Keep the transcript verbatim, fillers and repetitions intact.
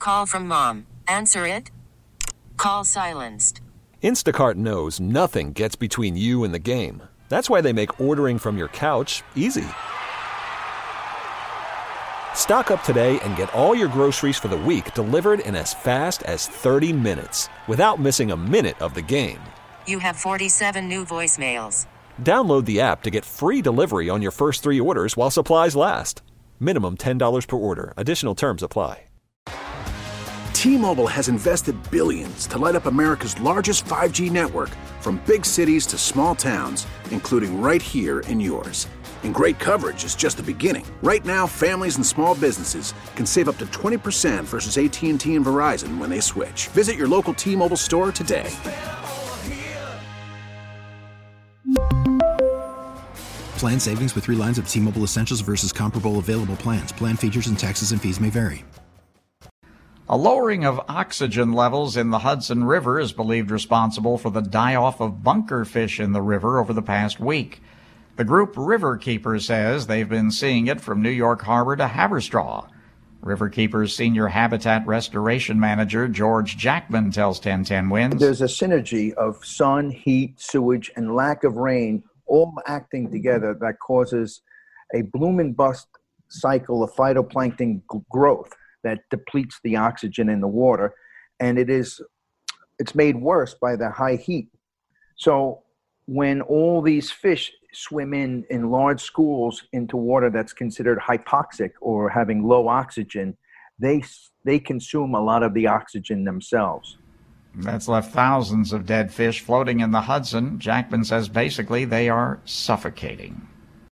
call from mom. Answer it. Call silenced. Instacart knows nothing gets between you and the game. That's why they make ordering from your couch easy. Stock up today and get all your groceries for the week delivered in as fast as thirty minutes without missing a minute of the game. You have forty-seven new voicemails. Download the app to get free delivery on your first three orders while supplies last. Minimum ten dollars per order. Additional terms apply. T-Mobile has invested billions to light up America's largest five G network, from big cities to small towns, including right here in yours. And great coverage is just the beginning. Right now, families and small businesses can save up to twenty percent versus A T and T and Verizon when they switch. Visit your local T-Mobile store today. Plan savings with three lines of T-Mobile Essentials versus comparable available plans. Plan features and taxes and fees may vary. A lowering of oxygen levels in the Hudson River is believed responsible for the die-off of bunker fish in the river over the past week. The group Riverkeeper says they've been seeing it from New York Harbor to Haverstraw. Riverkeeper's senior habitat restoration manager, George Jackman, tells ten ten Winds. There's a synergy of sun, heat, sewage, and lack of rain all acting together that causes a bloom and bust cycle of phytoplankton g- growth that depletes the oxygen in the water, and it is it's made worse by the high heat. So when all these fish swim in in large schools into water that's considered hypoxic or having low oxygen, they they consume a lot of the oxygen themselves. That's left thousands of dead fish floating in the Hudson. Jackman says basically they are suffocating.